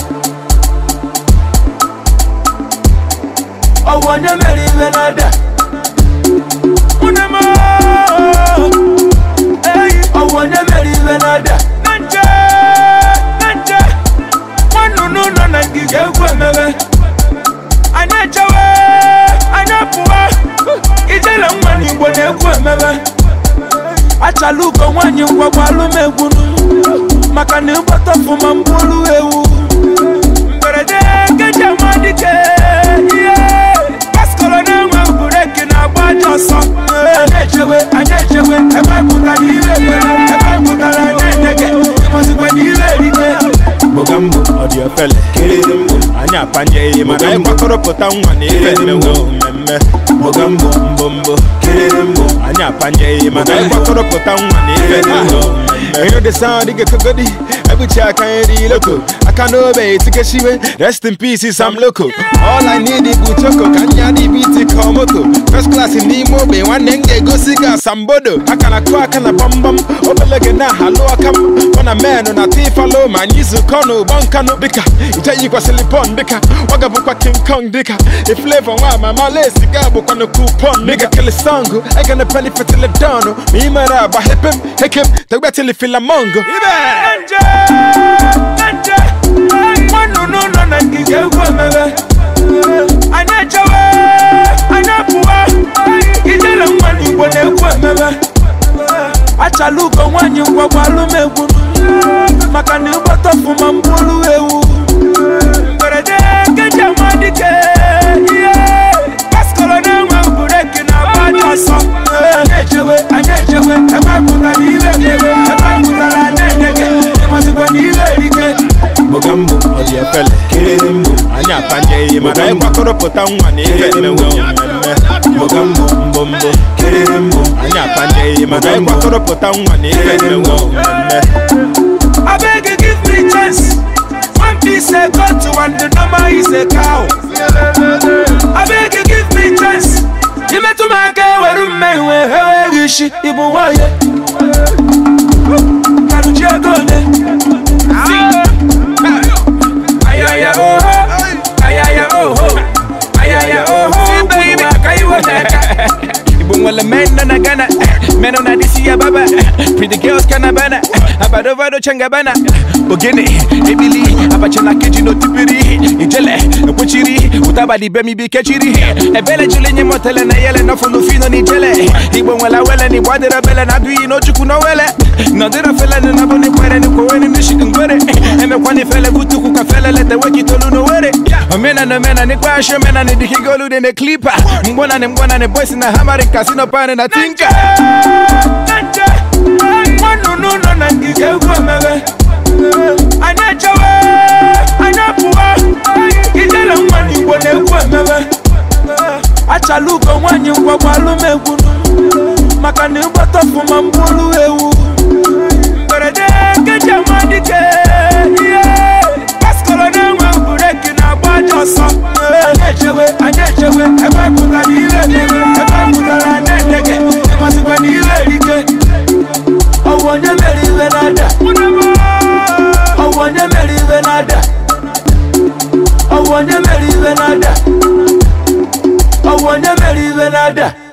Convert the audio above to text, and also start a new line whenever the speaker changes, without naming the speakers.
I wanna marry another. Unama, hey, I wanna marry another. Nanja, nanja, one no nangi gwa mebe. Anachawe, anapuwa, ijela mwani mbone gwa mebe. Achaluko wanyi kwa walume gunu, makani ubata fuma mbulu ewu. Mberede keja madike, yeah. Paskolo na mwa bureki na bajo so. Anechewe, eba kutaliwe, eba kutalanenege, imazikwe niwe.
Mogambo, audio felle, Kirimbo, Anya Panye, Madai Makoro Potawan, Memme, Mogambo, Bombo, Kirimbo, Anya Panye, Madai Makoro Potawan, you know the sound, you get a goodie. Every check I can't local. I can't obey to get you. Rest in peace, I'm local. All I need is Buchoko, Kanyadi BT Komoto. First class in Nemo Bay, one day go cigar, Sambodo. I can a crack and a bum bum. Overlegana, hello, I come. When a man on a thief, follow my Nizu Kono, Bankano Bika. You tell you was Silipon Bika. Wagabuka King Kong Dika. If flavor, why my Malay cigar book on a coupon. Nigga kill a song. I can a penny for Tiladano. Me, my rabba, hip him, the better feel a mongo.
Nanja, one no nangi gwa mebe. Anachawe, anapuwa, ijela mwani mbone gwa mebe. Achaluko wanyi kwa walume gunu, makani ubata fuma mbulu ewu. Mberede keja madike, yeah. Paskolo na mwa bureki na bajo so. Anechewe, eba kutaliwe, eba kutalanenege, imazikwe niwe.
Mogambo, audio felle, Kirimbo, Anya Panye, Madai Makoro Potawan, Mogambo, Bombo, Kirimbo, Anya Panye, Madai Makoro Potawan,
I beg you, give me chance. One piece a goat, one the number is a cow. I beg you, give me chance. You met to my girl, where you may wear her wish, even why. Karuja Gone. Ayaya oh, ayaya oh, baby, Ibun wala men na gana, men on adisi ya baba. Pretty girls kana bana, abado vado changa bana. Ogene, ebili, abachana keji no tipiri. Ijele, kuchiri, utabadi bemi bi kechiri. Ebele jule nye motele na yele no funu fino ni jele. Ibun wala wele ni wadera bele na dui no chuku no wele. No dira fele na boni kwere ni koweni ni shikungwere. Eme kwani fele gutu kuka fele lete weki tolu no were. Mena no mena ni kwa ashe mena ni dikigolu de ne clipper. Mbona ni boys na hamari casino pane na tinka. Nanja, one no nangi gwa mebe. Anachawe, anapuwa, ijela mwani mbone gwa mebe. Achaluko wanyi kwa walume gunu, makani ubata fuma mbulu ewu. Mberede keja madike, yeah. Paskolo na mwa bureki na bajo so. Anechewe, eba kutaliwe, eba kutalanenege, imazikwe niwe. I wanna marry another. I wanna marry another. I wanna marry another. I wanna marry another.